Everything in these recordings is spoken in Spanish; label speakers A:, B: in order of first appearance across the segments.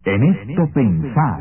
A: En esto pensar.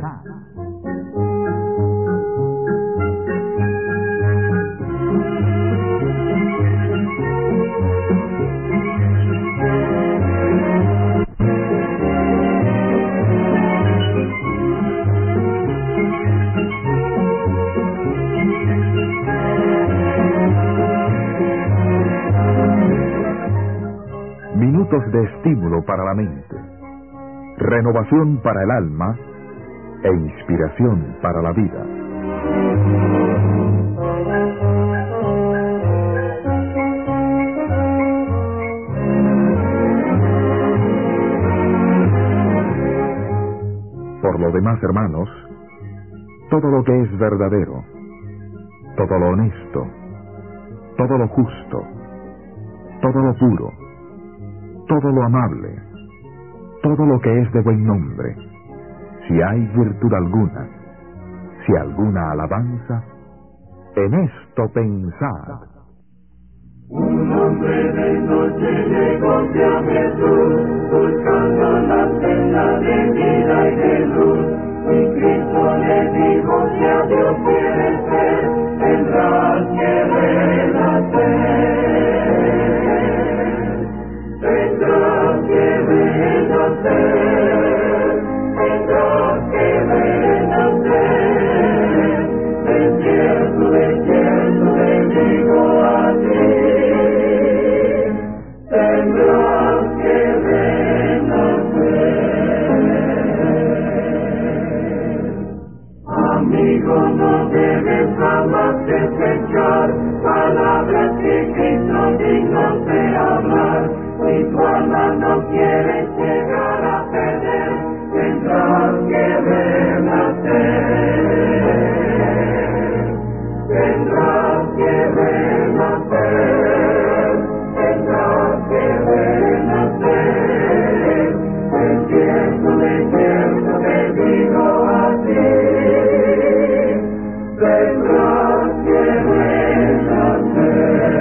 A: Minutos de estímulo para la mente, renovación para el alma e inspiración para la vida. Por lo demás, hermanos, todo lo que es verdadero, todo lo honesto, todo lo justo, todo lo puro, todo lo amable, todo lo que es de buen nombre, si hay virtud alguna, si alguna alabanza, en esto pensad.
B: Un hombre de noche llegó a Jesús, buscando la senda de vida y de luz, y Cristo le dijo: si a Dios quieres ser, tendrás que renacer. Tendrás que renacer, tendrás que renacer, de cierto te digo a ti, tendrás que renacer. Amigo, no debes jamás desechar palabras que Cristo digno de hablar. Si tu alma no quiere llegar a perder, tendrás que renacer. Tendrás que renacer. Tendrás que renacer. De cierto te digo a ti, tendrás que renacer.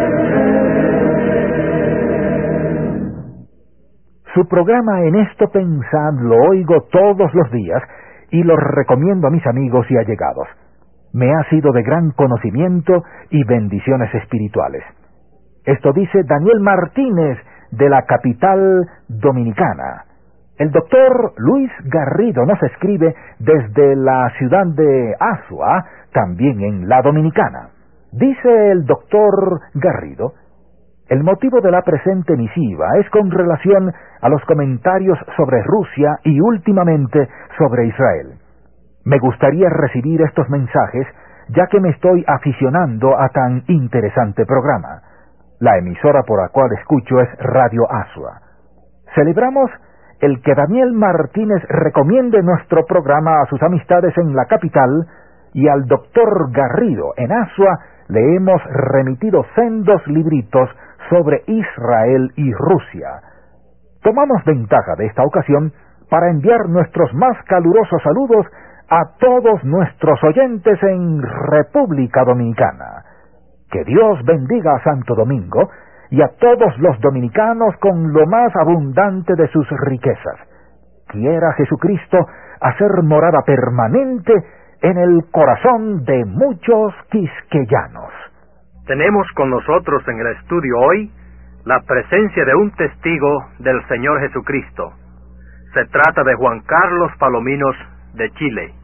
C: Su programa En esto pensad lo oigo todos los días y lo recomiendo a mis amigos y allegados. Me ha sido de gran conocimiento y bendiciones espirituales. Esto dice Daniel Martínez, de la capital dominicana. El doctor Luis Garrido nos escribe desde la ciudad de Azua, también en la Dominicana. Dice el doctor Garrido: el motivo de la presente misiva es con relación a los comentarios sobre Rusia y últimamente sobre Israel. Me gustaría recibir estos mensajes, ya que me estoy aficionando a tan interesante programa. La emisora por la cual escucho es Radio Azua. Celebramos el que Daniel Martínez recomiende nuestro programa a sus amistades en la capital, y al doctor Garrido en Azua le hemos remitido sendos libritos sobre Israel y Rusia. Tomamos ventaja de esta ocasión para enviar nuestros más calurosos saludos a todos nuestros oyentes en República Dominicana. Que Dios bendiga a Santo Domingo y a todos los dominicanos con lo más abundante de sus riquezas. Quiera Jesucristo hacer morada permanente en el corazón de muchos quisqueyanos.
D: Tenemos con nosotros en el estudio hoy la presencia de un testigo del Señor Jesucristo. Se trata de Juan Carlos Palominos, de Chile.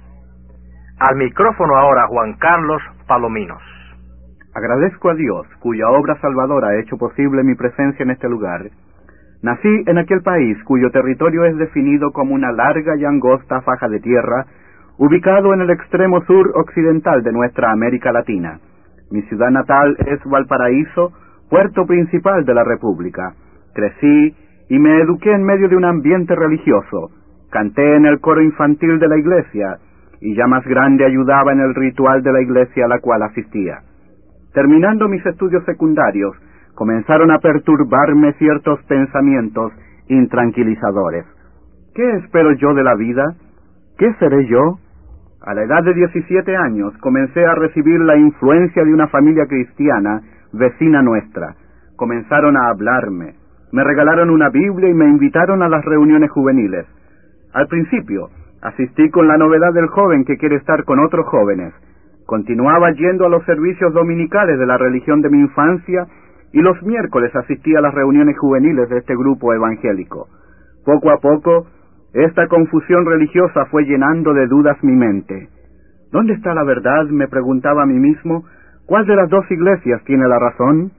D: Al micrófono ahora Juan Carlos Palominos.
E: Agradezco a Dios, cuya obra salvadora ha hecho posible mi presencia en este lugar. Nací en aquel país cuyo territorio es definido como una larga y angosta faja de tierra, ubicado en el extremo sur occidental de nuestra América Latina. Mi ciudad natal es Valparaíso, puerto principal de la República. Crecí y me eduqué en medio de un ambiente religioso. Canté en el coro infantil de la iglesia, y ya más grande ayudaba en el ritual de la iglesia a la cual asistía. Terminando mis estudios secundarios, comenzaron a perturbarme ciertos pensamientos intranquilizadores. ¿Qué espero yo de la vida? ¿Qué seré yo? A la edad de 17 años comencé a recibir la influencia de una familia cristiana vecina nuestra. Comenzaron a hablarme, me regalaron una Biblia y me invitaron a las reuniones juveniles. Al principio Asistí con la novedad del joven que quiere estar con otros jóvenes. Continuaba yendo a los servicios dominicales de la religión de mi infancia y los miércoles asistí a las reuniones juveniles de este grupo evangélico. Poco a poco, esta confusión religiosa fue llenando de dudas mi mente. ¿Dónde está la verdad?, me preguntaba a mí mismo. ¿Cuál de las dos iglesias tiene la razón?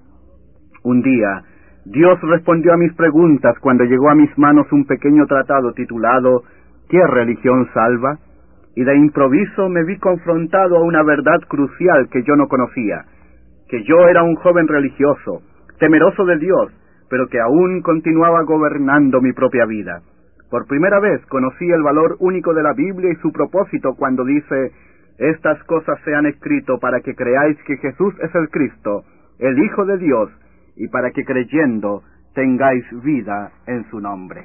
E: Un día, Dios respondió a mis preguntas cuando llegó a mis manos un pequeño tratado titulado ¿Qué religión salva? Y de improviso me vi confrontado a una verdad crucial que yo no conocía, que yo era un joven religioso, temeroso de Dios, pero que aún continuaba gobernando mi propia vida. Por primera vez conocí el valor único de la Biblia y su propósito cuando dice: estas cosas se han escrito para que creáis que Jesús es el Cristo, el Hijo de Dios, y para que creyendo tengáis vida en su nombre.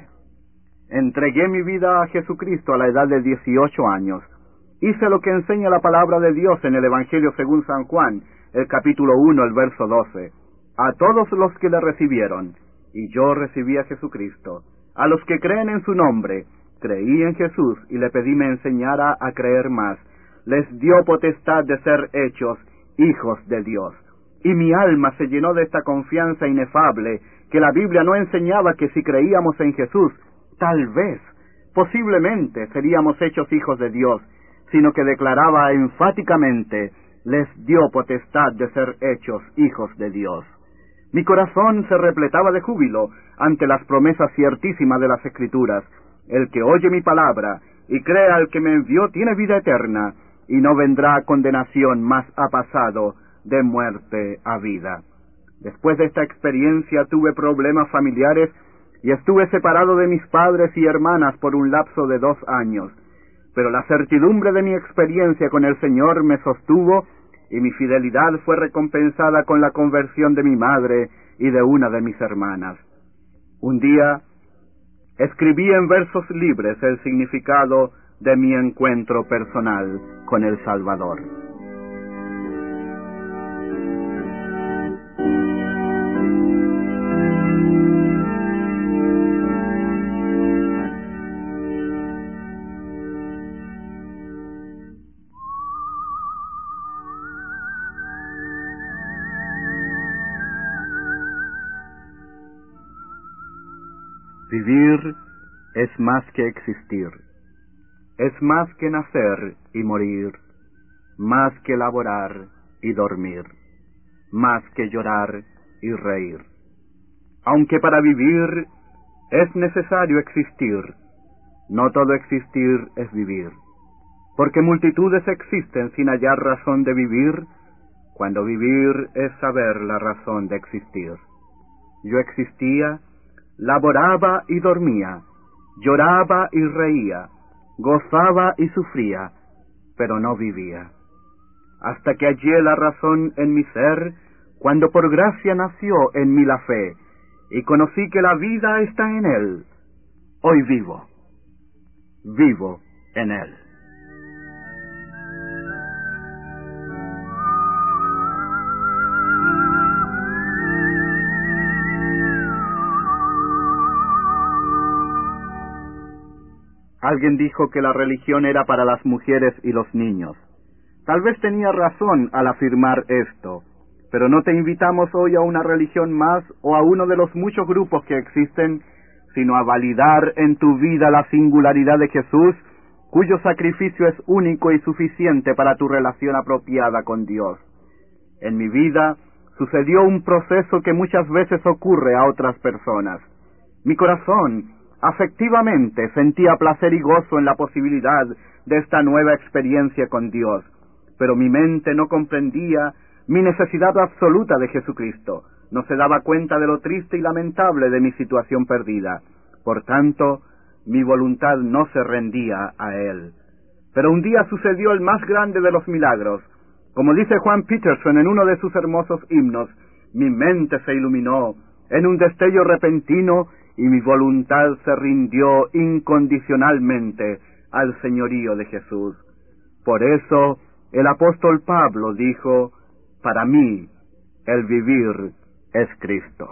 E: Entregué mi vida a Jesucristo a la edad de 18 años. Hice lo que enseña la palabra de Dios en el Evangelio según San Juan, el capítulo 1, el verso 12. A todos los que le recibieron, y yo recibí a Jesucristo, a los que creen en su nombre, creí en Jesús y le pedí me enseñara a creer más. Les dio potestad de ser hechos hijos de Dios. Y mi alma se llenó de esta confianza inefable, que la Biblia no enseñaba que si creíamos en Jesús, tal vez, posiblemente, seríamos hechos hijos de Dios, sino que declaraba enfáticamente: les dio potestad de ser hechos hijos de Dios. Mi corazón se repletaba de júbilo ante las promesas ciertísimas de las Escrituras. El que oye mi palabra y cree al que me envió tiene vida eterna, y no vendrá a condenación, mas ha pasado de muerte a vida. Después de esta experiencia tuve problemas familiares y estuve separado de mis padres y hermanas por un lapso de 2 años. Pero la certidumbre de mi experiencia con el Señor me sostuvo, y mi fidelidad fue recompensada con la conversión de mi madre y de una de mis hermanas. Un día escribí en versos libres el significado de mi encuentro personal con el Salvador. Vivir es más que existir, es más que nacer y morir, más que laborar y dormir, más que llorar y reír. Aunque para vivir es necesario existir, no todo existir es vivir, porque multitudes existen sin hallar razón de vivir, cuando vivir es saber la razón de existir. Yo existía, laboraba y dormía, lloraba y reía, gozaba y sufría, pero no vivía. Hasta que hallé la razón en mi ser, cuando por gracia nació en mí la fe, y conocí que la vida está en Él. Hoy vivo en Él. Alguien dijo que la religión era para las mujeres y los niños. Tal vez tenía razón al afirmar esto, pero no te invitamos hoy a una religión más o a uno de los muchos grupos que existen, sino a validar en tu vida la singularidad de Jesús, cuyo sacrificio es único y suficiente para tu relación apropiada con Dios. En mi vida sucedió un proceso que muchas veces ocurre a otras personas. Mi corazón afectivamente sentía placer y gozo en la posibilidad de esta nueva experiencia con Dios, pero mi mente no comprendía mi necesidad absoluta de Jesucristo, no se daba cuenta de lo triste y lamentable de mi situación perdida. Por tanto, mi voluntad no se rendía a Él. Pero un día sucedió el más grande de los milagros. Como dice Juan Peterson en uno de sus hermosos himnos, mi mente se iluminó en un destello repentino y mi voluntad se rindió incondicionalmente al señorío de Jesús. Por eso el apóstol Pablo dijo: para mí el vivir es Cristo.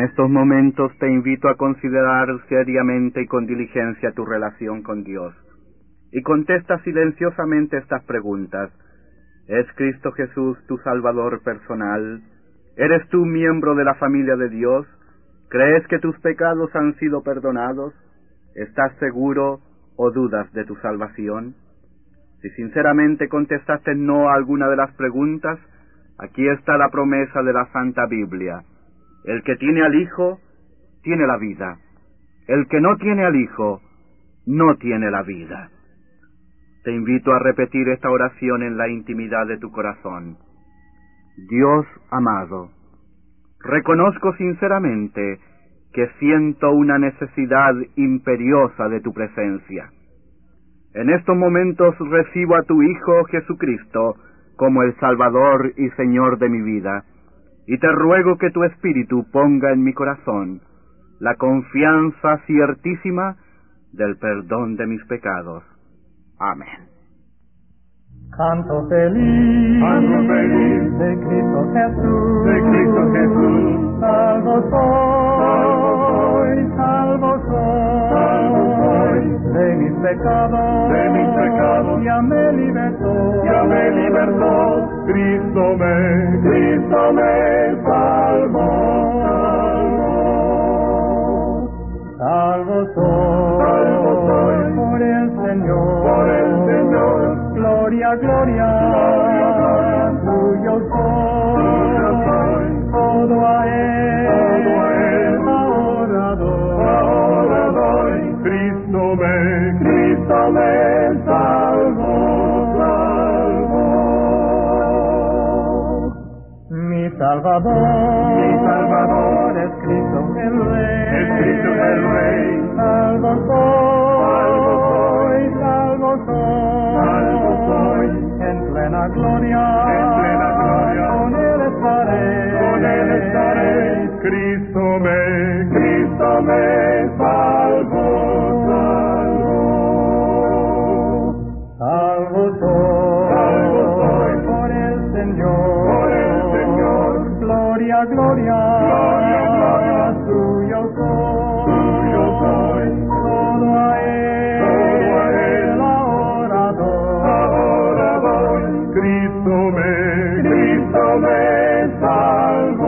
E: En estos momentos te invito a considerar seriamente y con diligencia tu relación con Dios. Y contesta silenciosamente estas preguntas. ¿Es Cristo Jesús tu Salvador personal? ¿Eres tú miembro de la familia de Dios? ¿Crees que tus pecados han sido perdonados? ¿Estás seguro o dudas de tu salvación? Si sinceramente contestaste no a alguna de las preguntas, aquí está la promesa de la Santa Biblia. El que tiene al Hijo, tiene la vida. El que no tiene al Hijo, no tiene la vida. Te invito a repetir esta oración en la intimidad de tu corazón. Dios amado, reconozco sinceramente que siento una necesidad imperiosa de tu presencia. En estos momentos recibo a tu Hijo Jesucristo como el Salvador y Señor de mi vida, y te ruego que tu Espíritu ponga en mi corazón la confianza ciertísima del perdón de mis pecados. Amén.
B: Canto feliz de Cristo Jesús, salvo soy, de mis pecados, ya me libertó, Cristo me salvó, salvo soy por el Señor, gloria, tuyo soy, todo a Él ahora doy, Cristo me salvó, mi Salvador es Cristo el Rey, salvo soy, en plena gloria, con Él estaré, Cristo me salvó, salvo soy, por el Señor, gloria, tuyo soy, todo a Él ahora doy, Cristo me salvó.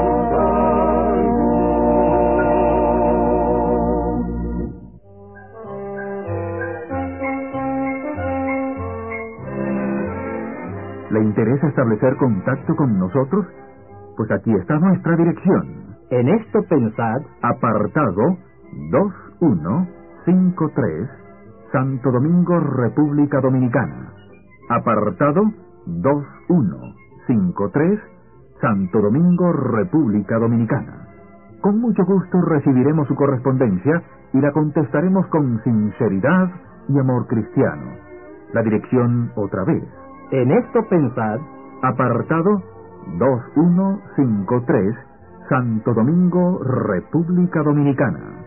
A: ¿Le interesa establecer contacto con nosotros? Pues aquí está nuestra dirección.
C: En esto pensad,
A: Apartado 2153, Santo Domingo, República Dominicana. Apartado 2153, Santo Domingo, República Dominicana. Con mucho gusto recibiremos su correspondencia y la contestaremos con sinceridad y amor cristiano. La dirección otra vez.
C: en esto pensad,
A: Apartado 2153, Santo Domingo, República Dominicana.